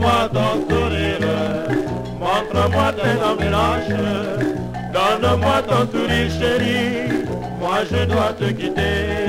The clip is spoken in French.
Montre-moi ton sourire, montre-moi tes dents blanches, donne-moi ton sourire chéri, moi je dois te quitter.